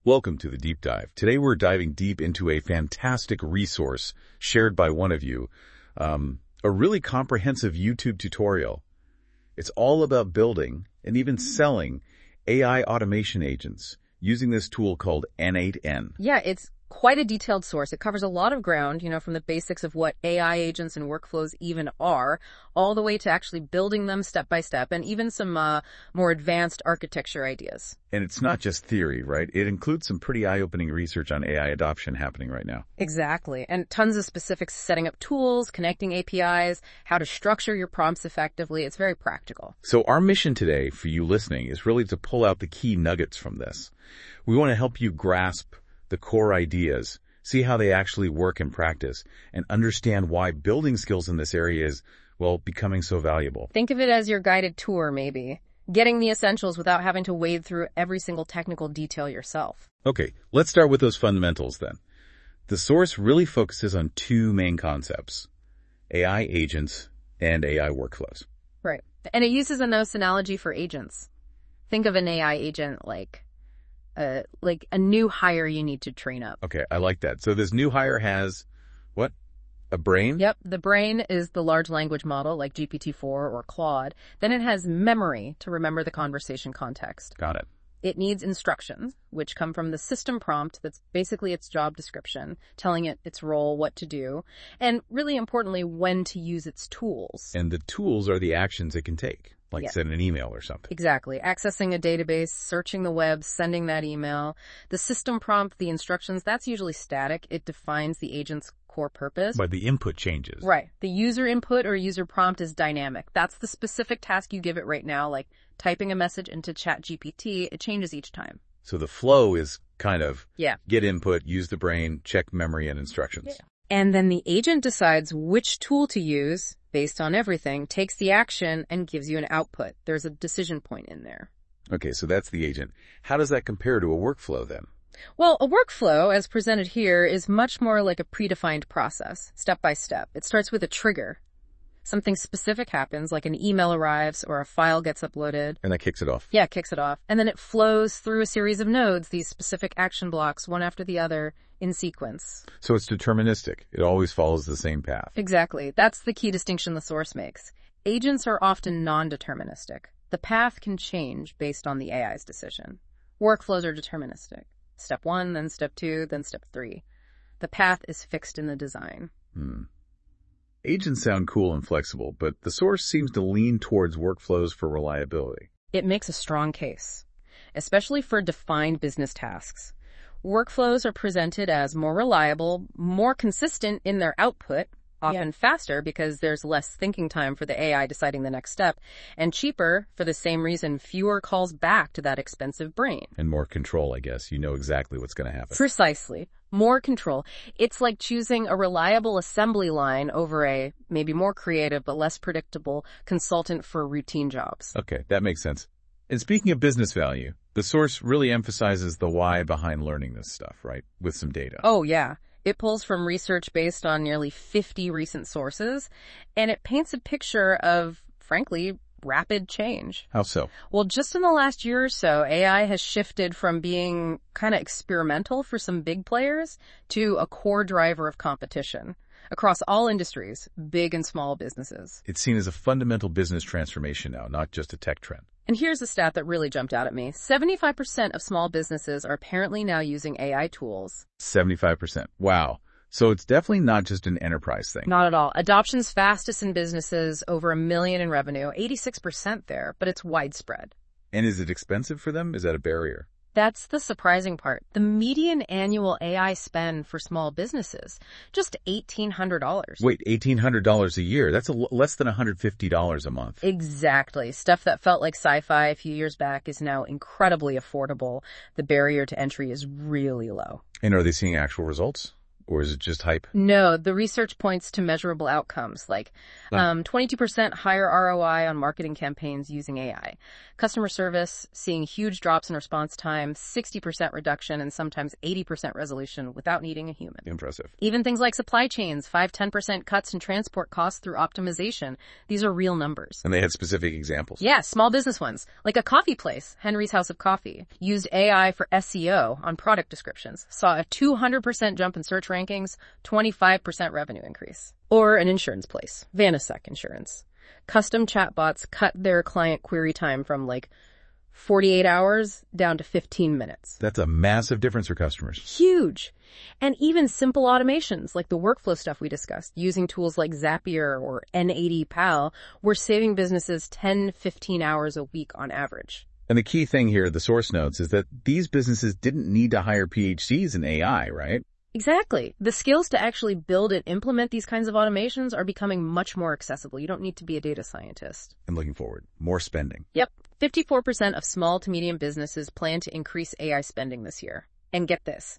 Welcome to the Deep Dive. Today we're diving deep into a fantastic resource shared by one of you, a really comprehensive YouTube tutorial. It's all about building and even selling AI automation agents using this tool called N8N. Yeah, it's quite a detailed source. It covers a lot of ground, from the basics of what AI agents and workflows even are, all the way to actually building them step by step, and even some more advanced architecture ideas. And it's not just theory, right? It includes some pretty eye-opening research on AI adoption happening right now. Exactly. And tons of specifics, setting up tools, connecting APIs, how to structure your prompts effectively. It's very practical. So our mission today for you listening is really to pull out the key nuggets from this. We want to help you grasp the core ideas, see how they actually work in practice, and understand why building skills in this area is, becoming so valuable. Think of it as your guided tour, maybe. Getting the essentials without having to wade through every single technical detail yourself. Okay, let's start with those fundamentals then. The source really focuses on two main concepts: AI agents and AI workflows. Right. And it uses a nice analogy for agents. Think of an AI agent like a new hire you need to train up. Okay, I like that. So this new hire has, what? A brain? Yep, the brain is the large language model like GPT-4 or Claude. Then it has memory to remember the conversation context. Got it. It needs instructions, which come from the system prompt that's basically its job description, telling it its role, what to do, and really importantly, when to use its tools. And the tools are the actions it can take, like send an email or something. Exactly. Accessing a database, searching the web, sending that email. The system prompt, the instructions, that's usually static. It defines the agent's core purpose. But the input changes. Right. The user input or user prompt is dynamic. That's the specific task you give it right now, like typing a message into ChatGPT. It changes each time. So the flow is kind of get input, use the brain, check memory and instructions. Yeah. And then the agent decides which tool to use based on everything, takes the action, and gives you an output. There's a decision point in there. Okay, so that's the agent. How does that compare to a workflow then? Well, a workflow, as presented here, is much more like a predefined process, step by step. It starts with a trigger. Something specific happens, like an email arrives or a file gets uploaded. And that kicks it off. Yeah, it kicks it off. And then it flows through a series of nodes, these specific action blocks, one after the other, in sequence. So it's deterministic. It always follows the same path. Exactly. That's the key distinction the source makes. Agents are often non-deterministic. The path can change based on the AI's decision. Workflows are deterministic. Step 1, then step 2, then step 3. The path is fixed in the design. Agents sound cool and flexible, but the source seems to lean towards workflows for reliability. It makes a strong case, especially for defined business tasks. Workflows are presented as more reliable, more consistent in their output, often faster because there's less thinking time for the AI deciding the next step, and cheaper for the same reason, fewer calls back to that expensive brain. And more control, I guess. You know exactly what's going to happen. Precisely. More control. It's like choosing a reliable assembly line over a maybe more creative but less predictable consultant for routine jobs. Okay, that makes sense. And speaking of business value, the source really emphasizes the why behind learning this stuff, right? With some data. Oh, yeah. It pulls from research based on nearly 50 recent sources, and it paints a picture of, frankly, rapid change. How so? Well, just in the last year or so, AI has shifted from being kind of experimental for some big players to a core driver of competition across all industries, big and small businesses. It's seen as a fundamental business transformation now, not just a tech trend. And here's a stat that really jumped out at me. 75% of small businesses are apparently now using AI tools. 75%. Wow. So it's definitely not just an enterprise thing. Not at all. Adoption's fastest in businesses, over $1 million in revenue, 86% there, but it's widespread. And is it expensive for them? Is that a barrier? That's the surprising part. The median annual AI spend for small businesses, just $1,800. Wait, $1,800 a year? That's less than $150 a month. Exactly. Stuff that felt like sci-fi a few years back is now incredibly affordable. The barrier to entry is really low. And are they seeing actual results? Or is it just hype? No, the research points to measurable outcomes like 22% higher ROI on marketing campaigns using AI. Customer service seeing huge drops in response time, 60% reduction, and sometimes 80% resolution without needing a human. Impressive. Even things like supply chains, 5-10% cuts in transport costs through optimization. These are real numbers. And they had specific examples? Yeah, small business ones. Like a coffee place, Henry's House of Coffee, used AI for SEO on product descriptions, saw a 200% jump in search rankings, 25% revenue increase. Or an insurance place, Vanisec Insurance. Custom chatbots cut their client query time from 48 hours down to 15 minutes. That's a massive difference for customers. Huge. And even simple automations like the workflow stuff we discussed, using tools like Zapier or N80Pal, were saving businesses 10-15 hours a week on average. And the key thing here, the source notes, is that these businesses didn't need to hire PhDs in AI, right? Exactly. The skills to actually build and implement these kinds of automations are becoming much more accessible. You don't need to be a data scientist. And looking forward, more spending. Yep. 54% of small to medium businesses plan to increase AI spending this year. And get this,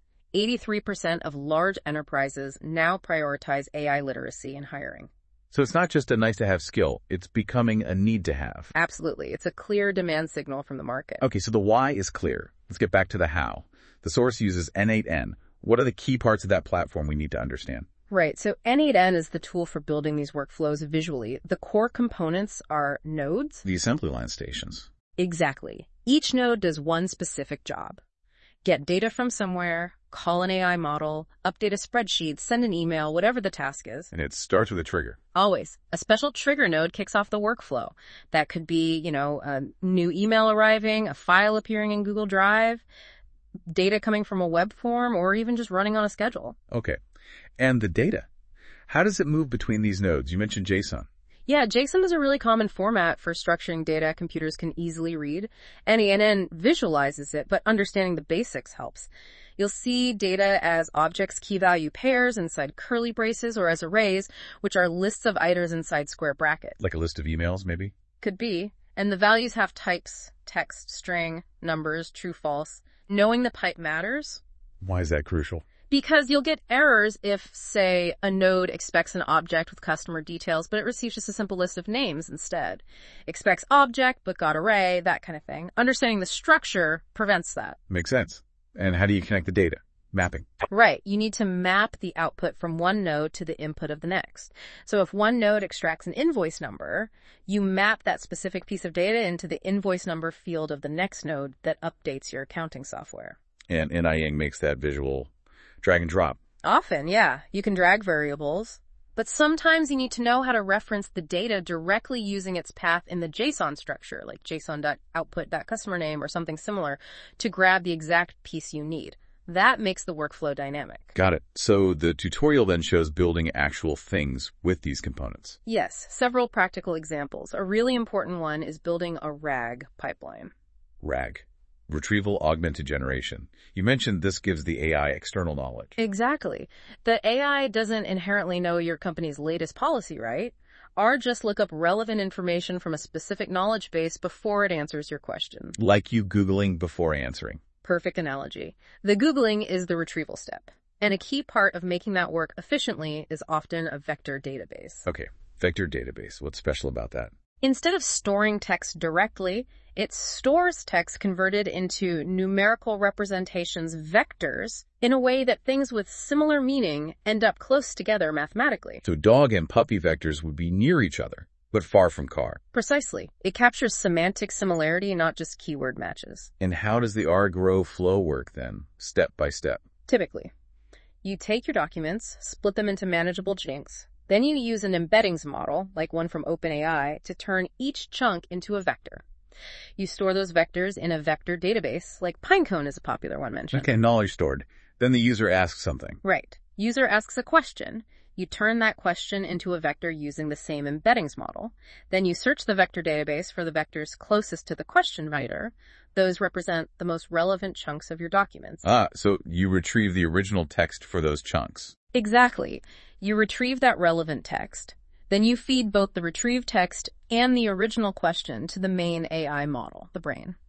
83% of large enterprises now prioritize AI literacy in hiring. So it's not just a nice-to-have skill. It's becoming a need-to-have. Absolutely. It's a clear demand signal from the market. Okay, so the why is clear. Let's get back to the how. The source uses N8N. What are the key parts of that platform we need to understand? Right. So N8N is the tool for building these workflows visually. The core components are nodes. The assembly line stations. Exactly. Each node does one specific job. Get data from somewhere, call an AI model, update a spreadsheet, send an email, whatever the task is. And it starts with a trigger. Always. A special trigger node kicks off the workflow. That could be, a new email arriving, a file appearing in Google Drive, data coming from a web form, or even just running on a schedule. Okay. And the data. How does it move between these nodes? You mentioned JSON. Yeah, JSON is a really common format for structuring data computers can easily read. N8N visualizes it, but understanding the basics helps. You'll see data as objects key-value pairs inside curly braces or as arrays, which are lists of items inside square brackets. Like a list of emails, maybe? Could be. And the values have types, text, string, numbers, true, false. Knowing the type matters. Why is that crucial? Because you'll get errors if, say, a node expects an object with customer details, but it receives just a simple list of names instead. Expects object, but got array, that kind of thing. Understanding the structure prevents that. Makes sense. And how do you connect the data? Mapping. Right. You need to map the output from one node to the input of the next. So if one node extracts an invoice number, you map that specific piece of data into the invoice number field of the next node that updates your accounting software. And NIing makes that visual drag and drop. Often, yeah. You can drag variables, but sometimes you need to know how to reference the data directly using its path in the JSON structure, like json.output.customer name or something similar, to grab the exact piece you need. That makes the workflow dynamic. Got it. So the tutorial then shows building actual things with these components. Yes, several practical examples. A really important one is building a RAG pipeline. RAG. Retrieval Augmented Generation. You mentioned this gives the AI external knowledge. Exactly. The AI doesn't inherently know your company's latest policy, right? Or just look up relevant information from a specific knowledge base before it answers your question. Like you Googling before answering. Perfect analogy. The Googling is the retrieval step. And a key part of making that work efficiently is often a vector database. Okay, vector database. What's special about that? Instead of storing text directly, it stores text converted into numerical representations, vectors, in a way that things with similar meaning end up close together mathematically. So dog and puppy vectors would be near each other, but far from car. Precisely. It captures semantic similarity, not just keyword matches. And how does the RGROW flow work then, step by step? Typically, you take your documents, split them into manageable chunks. Then you use an embeddings model, like one from OpenAI, to turn each chunk into a vector. You store those vectors in a vector database, like Pinecone is a popular one mentioned. Okay, knowledge stored. Then the user asks something. Right. User asks a question. You turn that question into a vector using the same embeddings model. Then you search the vector database for the vectors closest to the question writer. Those represent the most relevant chunks of your documents. So you retrieve the original text for those chunks. Exactly. You retrieve that relevant text. Then you feed both the retrieved text and the original question to the main AI model, the brain.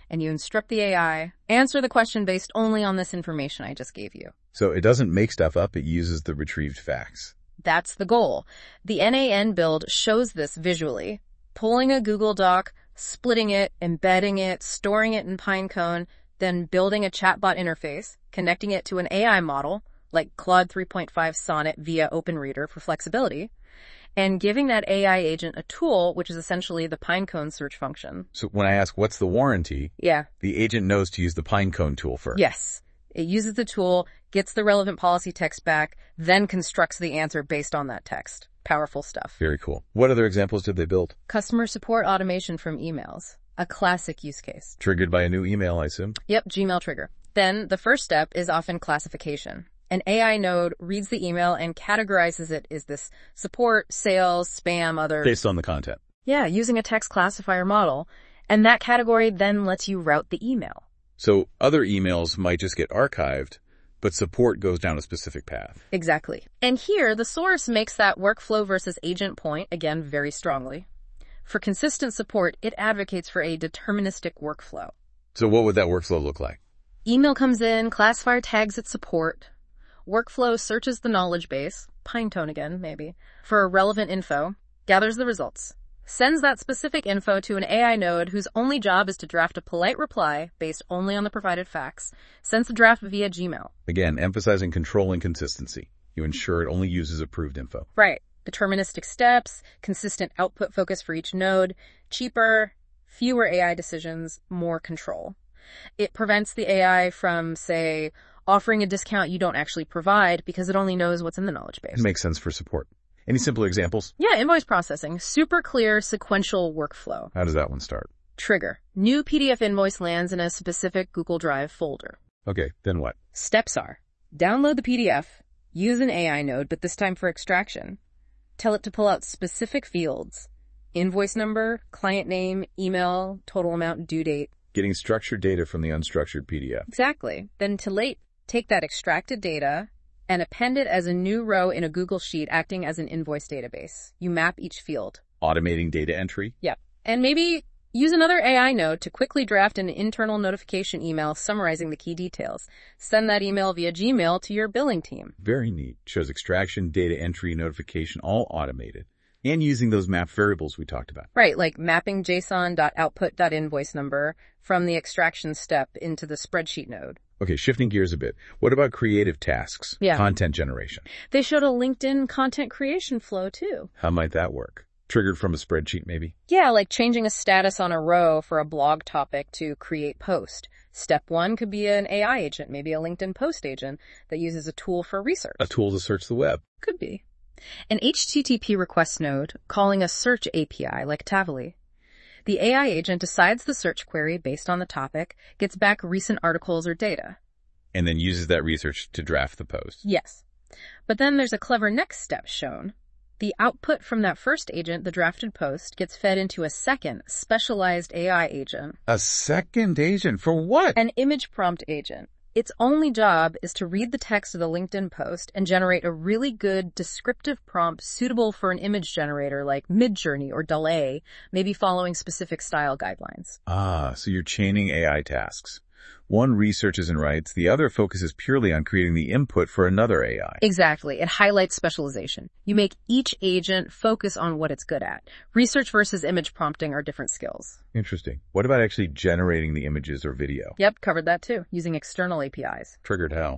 and you instruct the AI, answer the question based only on this information I just gave you. So it doesn't make stuff up, it uses the retrieved facts. That's the goal. The NAN build shows this visually. Pulling a Google Doc, splitting it, embedding it, storing it in Pinecone, then building a chatbot interface, connecting it to an AI model, like Claude 3.5 Sonnet via OpenReader for flexibility, and giving that AI agent a tool, which is essentially the Pinecone search function. So when I ask what's the warranty, Yeah. the agent knows to use the Pinecone tool first. Yes. It uses the tool, gets the relevant policy text back, then constructs the answer based on that text. Powerful stuff. Very cool. What other examples did they build? Customer support automation from emails. A classic use case. Triggered by a new email, I assume? Yep, Gmail trigger. Then the first step is often classification. An AI node reads the email and categorizes it as this support, sales, spam, other... Based on the content. Yeah, using a text classifier model. And that category then lets you route the email. So other emails might just get archived, but support goes down a specific path. Exactly. And here, the source makes that workflow versus agent point, again, very strongly. For consistent support, it advocates for a deterministic workflow. So what would that workflow look like? Email comes in, classifier tags its support. Workflow searches the knowledge base, Pinecone again, maybe, for relevant info, gathers the results, sends that specific info to an AI node whose only job is to draft a polite reply based only on the provided facts, sends the draft via Gmail. Again, emphasizing control and consistency. You ensure it only uses approved info. Right. Deterministic steps, consistent output focus for each node, cheaper, fewer AI decisions, more control. It prevents the AI from, say, offering a discount you don't actually provide because it only knows what's in the knowledge base. It makes sense for support. Any simpler examples? Yeah, invoice processing. Super clear sequential workflow. How does that one start? Trigger. New PDF invoice lands in a specific Google Drive folder. Okay, then what? Steps are: download the PDF, use an AI node, but this time for extraction. Tell it to pull out specific fields: invoice number, client name, email, total amount, due date. Getting structured data from the unstructured PDF. Exactly. Then take that extracted data and append it as a new row in a Google Sheet acting as an invoice database. You map each field. Automating data entry. Yep. And maybe use another AI node to quickly draft an internal notification email summarizing the key details. Send that email via Gmail to your billing team. Very neat. Shows extraction, data entry, notification, all automated. And using those map variables we talked about. Right, like mapping JSON.output.invoice number from the extraction step into the spreadsheet node. Okay, shifting gears a bit. What about creative tasks? Yeah. Content generation. They showed a LinkedIn content creation flow too. How might that work? Triggered from a spreadsheet, maybe? Yeah, like changing a status on a row for a blog topic to create post. Step 1 could be an AI agent, maybe a LinkedIn post agent that uses a tool for research. A tool to search the web. Could be. An HTTP request node calling a search API like Tavily. The AI agent decides the search query based on the topic, gets back recent articles or data. And then uses that research to draft the post. Yes. But then there's a clever next step shown. The output from that first agent, the drafted post, gets fed into a second, specialized AI agent. A second agent? For what? An image prompt agent. Its only job is to read the text of the LinkedIn post and generate a really good descriptive prompt suitable for an image generator like Midjourney or Delay, maybe following specific style guidelines. Ah, so you're chaining AI tasks. One researches and writes, the other focuses purely on creating the input for another AI. Exactly. It highlights specialization. You make each agent focus on what it's good at. Research versus image prompting are different skills. Interesting. What about actually generating the images or video? Yep, covered that too, using external APIs. Triggered how?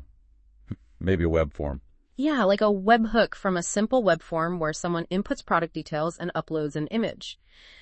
Maybe a web form. Yeah, like a webhook from a simple web form where someone inputs product details and uploads an image.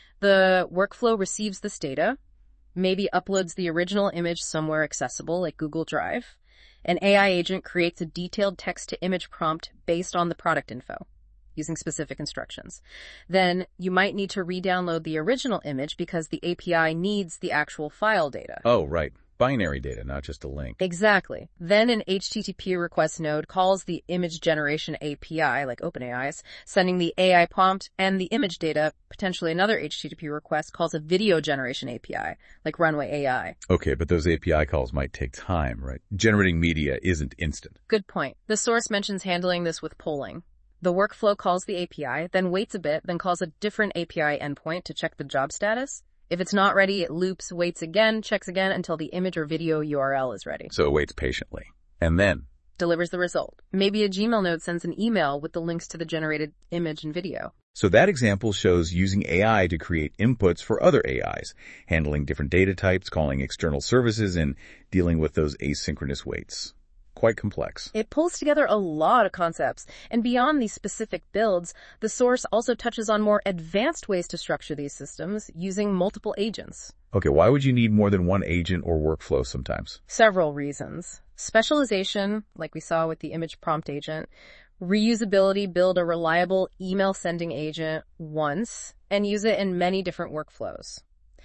The workflow receives this data, maybe uploads the original image somewhere accessible like Google Drive. An AI agent creates a detailed text-to-image prompt based on the product info, using specific instructions. Then you might need to re-download the original image because the API needs the actual file data. Oh, right. Binary data, not just a link. Exactly. Then an HTTP request node calls the image generation API, like OpenAI's, sending the AI prompt and the image data. Potentially another HTTP request calls a video generation API, like Runway AI. Okay, but those API calls might take time, right? Generating media isn't instant. Good point. The source mentions handling this with polling. The workflow calls the API, then waits a bit, then calls a different API endpoint to check the job status, If it's not ready, it loops, waits again, checks again until the image or video URL is ready. So it waits patiently. And then delivers the result. Maybe a Gmail note sends an email with the links to the generated image and video. So that example shows using AI to create inputs for other AIs, handling different data types, calling external services, and dealing with those asynchronous waits. Quite complex. It pulls together a lot of concepts, and beyond these specific builds, the source also touches on more advanced ways to structure these systems using multiple agents. Okay, why would you need more than one agent or workflow sometimes? Several reasons. Specialization, like we saw with the image prompt agent. Reusability, build a reliable email sending agent once and use it in many different workflows.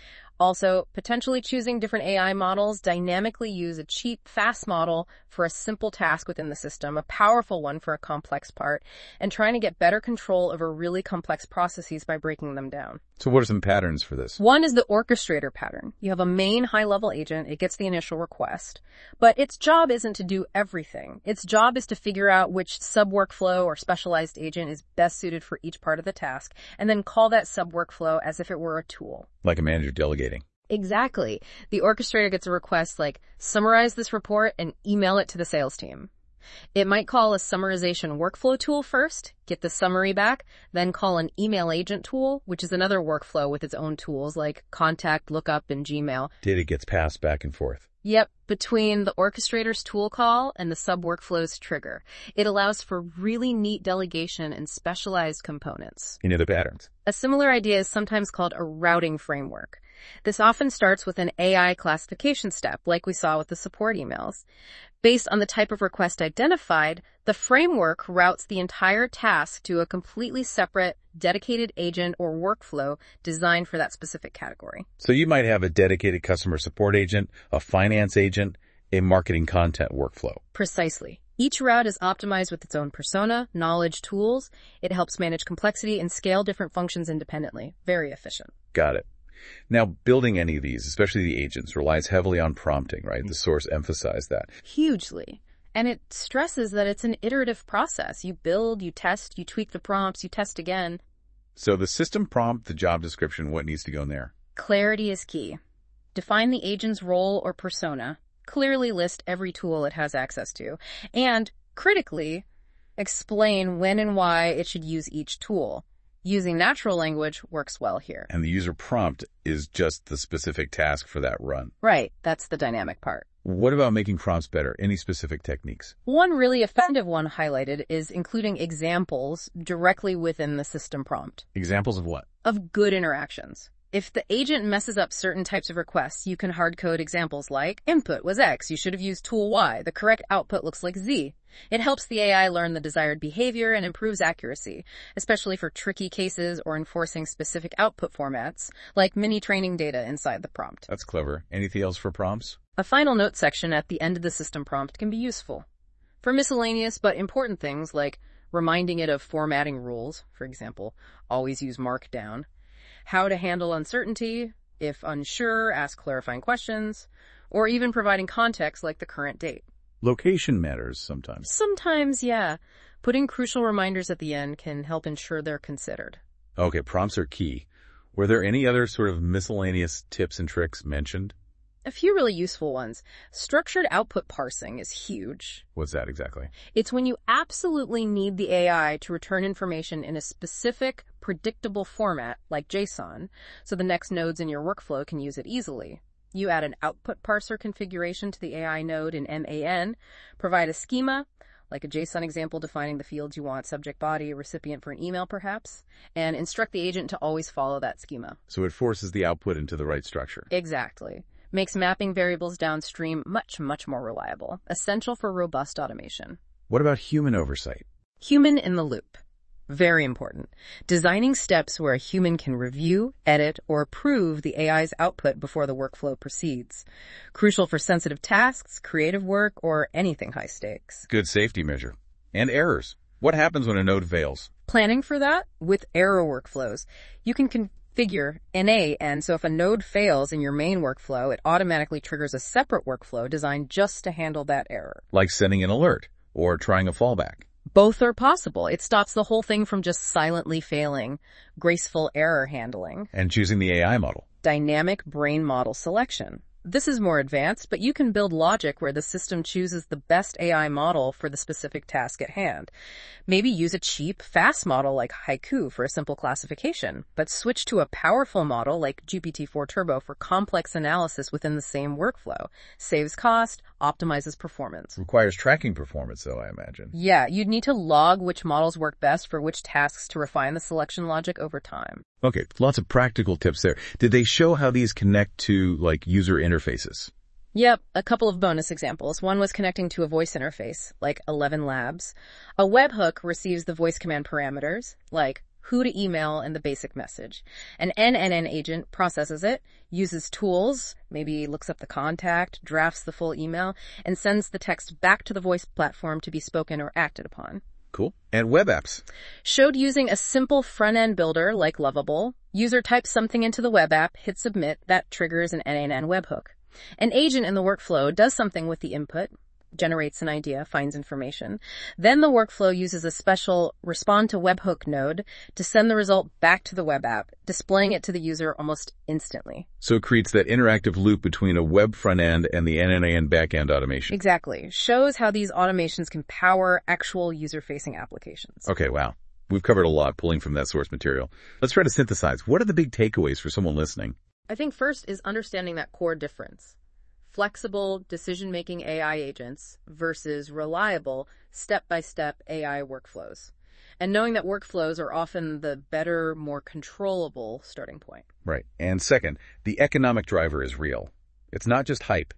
Also, potentially choosing different AI models, dynamically use a cheap, fast model for a simple task within the system, a powerful one for a complex part, and trying to get better control over really complex processes by breaking them down. So what are some patterns for this? One is the orchestrator pattern. You have a main high-level agent, it gets the initial request, but its job isn't to do everything. Its job is to figure out which sub-workflow or specialized agent is best suited for each part of the task, and then call that sub-workflow as if it were a tool. Like a manager delegating. Exactly. The orchestrator gets a request like, summarize this report and email it to the sales team. It might call a summarization workflow tool first, get the summary back, then call an email agent tool, which is another workflow with its own tools like Contact, Lookup, and Gmail. Data gets passed back and forth. Yep, between the orchestrator's tool call and the sub-workflow's trigger. It allows for really neat delegation and specialized components. You know the patterns. A similar idea is sometimes called a routing framework. This often starts with an AI classification step, like we saw with the support emails. Based on the type of request identified, the framework routes the entire task to a completely separate, dedicated agent or workflow designed for that specific category. So you might have a dedicated customer support agent, a finance agent, a marketing content workflow. Precisely. Each route is optimized with its own persona, knowledge, tools. It helps manage complexity and scale different functions independently. Very efficient. Got it. Now, building any of these, especially the agents, relies heavily on prompting, right? The source emphasized that. Hugely. And it stresses that it's an iterative process. You build, you test, you tweak the prompts, you test again. So the system prompt, the job description, what needs to go in there? Clarity is key. Define the agent's role or persona. Clearly list every tool it has access to. And, critically, explain when and why it should use each tool. Using natural language works well here. And the user prompt is just the specific task for that run. Right, that's the dynamic part. What about making prompts better? Any specific techniques? One really effective one highlighted is including examples directly within the system prompt. Examples of what? Of good interactions. If the agent messes up certain types of requests, you can hard-code examples like, input was X, you should have used tool Y, the correct output looks like Z. It helps the AI learn the desired behavior and improves accuracy, especially for tricky cases or enforcing specific output formats, like mini-training data inside the prompt. That's clever. Anything else for prompts? A final note section at the end of the system prompt can be useful. For miscellaneous but important things like reminding it of formatting rules, for example, always use Markdown, how to handle uncertainty, if unsure, ask clarifying questions, or even providing context like the current date. Location matters sometimes. Sometimes, yeah. Putting crucial reminders at the end can help ensure they're considered. Okay, prompts are key. Were there any other sort of miscellaneous tips and tricks mentioned? A few really useful ones. Structured output parsing is huge. What's that exactly? It's when you absolutely need the AI to return information in a specific, predictable format, like JSON, so the next nodes in your workflow can use it easily. You add an output parser configuration to the AI node in MAN, provide a schema, like a JSON example defining the fields you want, subject, body, recipient for an email perhaps, and instruct the agent to always follow that schema. So it forces the output into the right structure. Exactly. Makes mapping variables downstream much, much more reliable, essential for robust automation. What about human oversight? Human in the loop. Very important. Designing steps where a human can review, edit, or approve the AI's output before the workflow proceeds. Crucial for sensitive tasks, creative work, or anything high stakes. Good safety measure. And errors. What happens when a node fails? Planning for that with error workflows. You can configure NA, and so if a node fails in your main workflow, it automatically triggers a separate workflow designed just to handle that error. Like sending an alert or trying a fallback. Both are possible. It stops the whole thing from just silently failing. Graceful error handling. And choosing the AI model. Dynamic brain model selection. This is more advanced, but you can build logic where the system chooses the best AI model for the specific task at hand. Maybe use a cheap, fast model like Haiku for a simple classification, but switch to a powerful model like GPT-4 Turbo for complex analysis within the same workflow. Saves cost, optimizes performance. Requires tracking performance, though, I imagine. Yeah, you'd need to log which models work best for which tasks to refine the selection logic over time. Okay, lots of practical tips there. Did they show how these connect to, like, user interfaces? Yep, a couple of bonus examples. One was connecting to a voice interface, like 11 Labs. A webhook receives the voice command parameters, like who to email and the basic message. An NNN agent processes it, uses tools, maybe looks up the contact, drafts the full email, and sends the text back to the voice platform to be spoken or acted upon. Cool. And web apps? Showed using a simple front-end builder like Lovable. User types something into the web app, hits submit, that triggers an NNN webhook. An agent in the workflow does something with the input, generates an idea, finds information. Then the workflow uses a special respond to webhook node to send the result back to the web app, displaying it to the user almost instantly. So it creates that interactive loop between a web front end and the NNN back end automation. Exactly. Shows how these automations can power actual user-facing applications. Okay, wow. We've covered a lot pulling from that source material. Let's try to synthesize. What are the big takeaways for someone listening? I think first is understanding that core difference. Flexible decision-making AI agents versus reliable step-by-step AI workflows. And knowing that workflows are often the better, more controllable starting point. Right. And second, the economic driver is real. It's not just hype.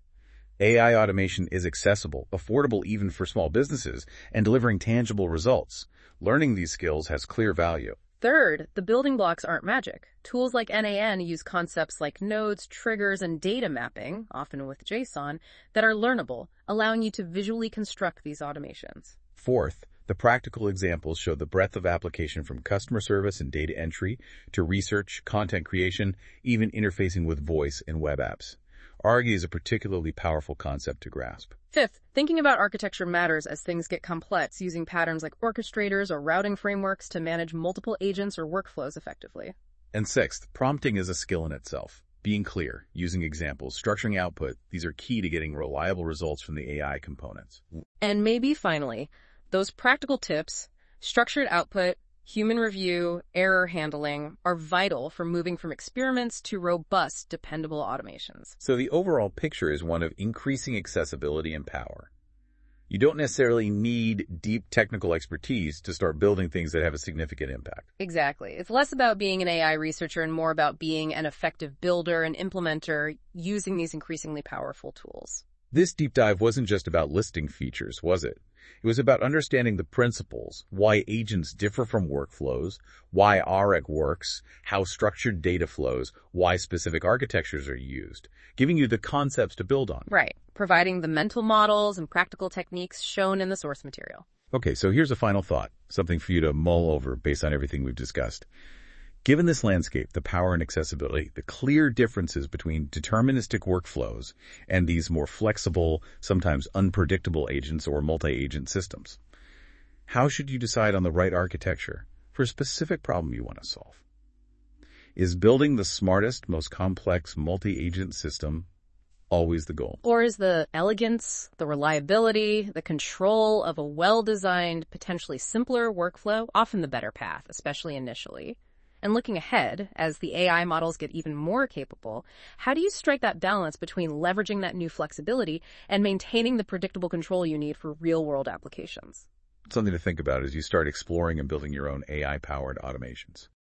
AI automation is accessible, affordable even for small businesses, and delivering tangible results. Learning these skills has clear value. Third, the building blocks aren't magic. Tools like NAN use concepts like nodes, triggers, and data mapping, often with JSON, that are learnable, allowing you to visually construct these automations. Fourth, the practical examples show the breadth of application from customer service and data entry to research, content creation, even interfacing with voice and web apps. ARGI is a particularly powerful concept to grasp. Fifth, thinking about architecture matters as things get complex, using patterns like orchestrators or routing frameworks to manage multiple agents or workflows effectively. And sixth, prompting is a skill in itself. Being clear, using examples, structuring output, these are key to getting reliable results from the AI components. And maybe finally, those practical tips, structured output, human review, error handling, are vital for moving from experiments to robust, dependable automations. So the overall picture is one of increasing accessibility and power. You don't necessarily need deep technical expertise to start building things that have a significant impact. Exactly. It's less about being an AI researcher and more about being an effective builder and implementer using these increasingly powerful tools. This deep dive wasn't just about listing features, was it? It was about understanding the principles, why agents differ from workflows, why RAG works, how structured data flows, why specific architectures are used, giving you the concepts to build on. Right. Providing the mental models and practical techniques shown in the source material. Okay, so here's a final thought, something for you to mull over based on everything we've discussed. Given this landscape, the power and accessibility, the clear differences between deterministic workflows and these more flexible, sometimes unpredictable agents or multi-agent systems, how should you decide on the right architecture for a specific problem you want to solve? Is building the smartest, most complex multi-agent system always the goal? Or is the elegance, the reliability, the control of a well-designed, potentially simpler workflow often the better path, especially initially? And looking ahead, as the AI models get even more capable, how do you strike that balance between leveraging that new flexibility and maintaining the predictable control you need for real-world applications? Something to think about as you start exploring and building your own AI-powered automations.